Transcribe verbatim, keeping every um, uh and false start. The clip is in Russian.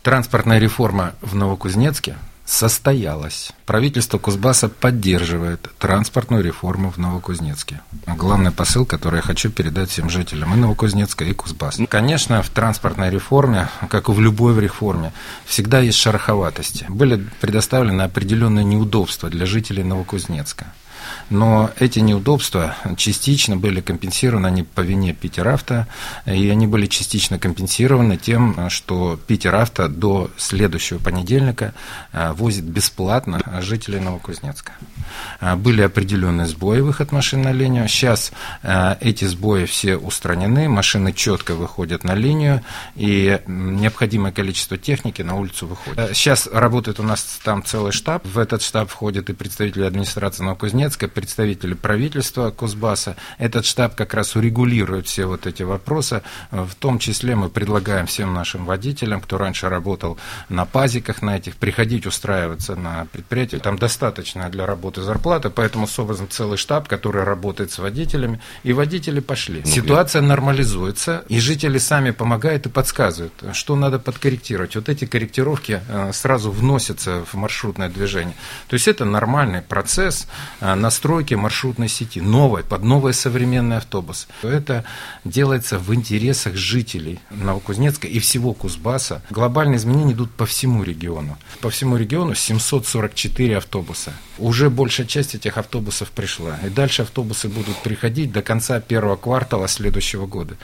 Транспортная реформа в Новокузнецке состоялась. Правительство Кузбасса поддерживает транспортную реформу в Новокузнецке. Главный посыл, который я хочу передать всем жителям и Новокузнецка, и Кузбасса. Конечно, в транспортной реформе, как и в любой реформе, всегда есть шероховатости. Были предоставлены определенные неудобства для жителей Новокузнецка. Но эти неудобства частично были компенсированы они по вине Питеравто, и они были частично компенсированы тем, что Питеравто до следующего понедельника возит бесплатно жителей Новокузнецка. Были определенные сбои выход машин на линию. Сейчас эти сбои все устранены, машины четко выходят на линию, и необходимое количество техники на улицу выходит. Сейчас работает у нас там целый штаб. В этот штаб входят и представители администрации Новокузнецка, представители правительства Кузбасса. Этот штаб как раз урегулирует все вот эти вопросы. В том числе мы предлагаем всем нашим водителям, кто раньше работал на пазиках на этих, приходить устраиваться на предприятие. Там достаточно для работы зарплаты, поэтому создан целый штаб, который работает с водителями, и водители пошли. Ситуация нормализуется, и жители сами помогают и подсказывают, что надо подкорректировать. Вот эти корректировки сразу вносятся в маршрутное движение. То есть это нормальный процесс настройки маршрутной сети, новой, под новые современные автобусы. Это делается в интересах жителей Новокузнецка и всего Кузбасса. Глобальные изменения идут по всему региону. По всему региону семьсот сорок четыре автобуса. Уже большая часть этих автобусов пришла. И дальше автобусы будут приходить до конца первого квартала следующего года.